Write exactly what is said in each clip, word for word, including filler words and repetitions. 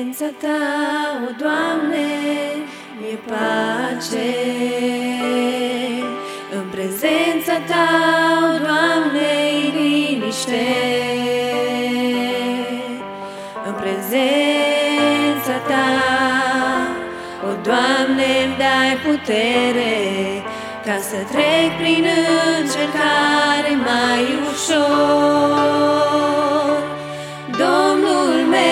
prezența Ta, o Doamne, e pace. În prezența Ta, o Doamne, e liniște. În prezența Ta, o Doamne, îmi dai putere ca să trec prin încercare mai ușor. Domnul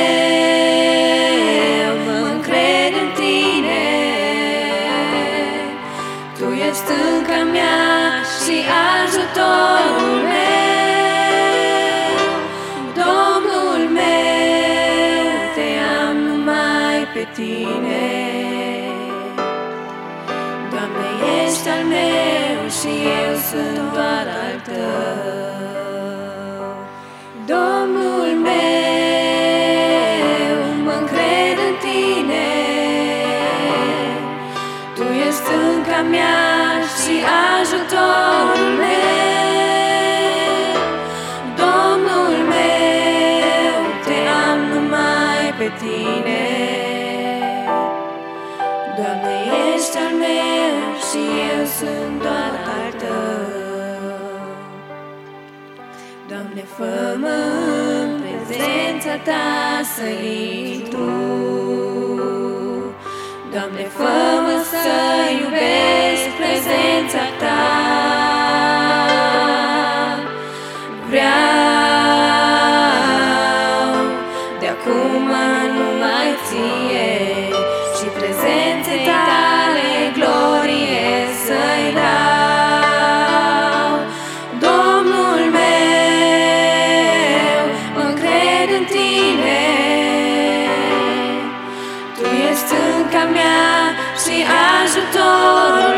meu, mă încred în Tine, Tu ești stânca mea și ajutorul meu. Domnul meu, Te am numai pe Tine. Doamne, ești al meu și eu sunt doar al Tău. Domnul meu, mă încred în Tine, Tu ești stânca mea și ajutorul meu. Domnul meu, Te am numai pe Tine. Doamne, ești al meu și eu sunt doar al Tău. Doamne, fă-mă în prezența Ta să intru. Doamne, fă-mă să iubesc prezența Ta. Vreau de acum numai Ție și prezenței Tale glorie să-i dau. Domnul meu, mă încred în Tine, Tu ești stânca mea și ajutorul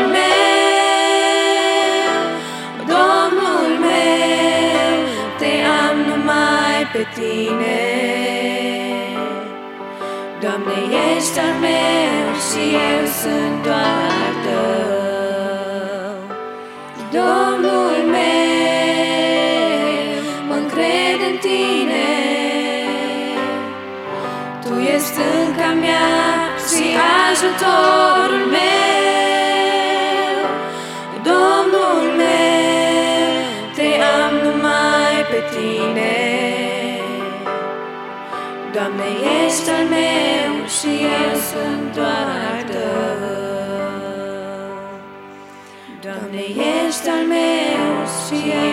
meu. Domnul meu, Te am numai pe Tine. Doamne, ești al meu și eu sunt doar al Tău. Domnul meu, mă încred în Tine, Tu ești stânca mea și ajutorul meu. Domnul meu, Te am numai pe Tine. Doamne, ești al meu și eu sunt doar al Tău. Doamne, ești al meu și eu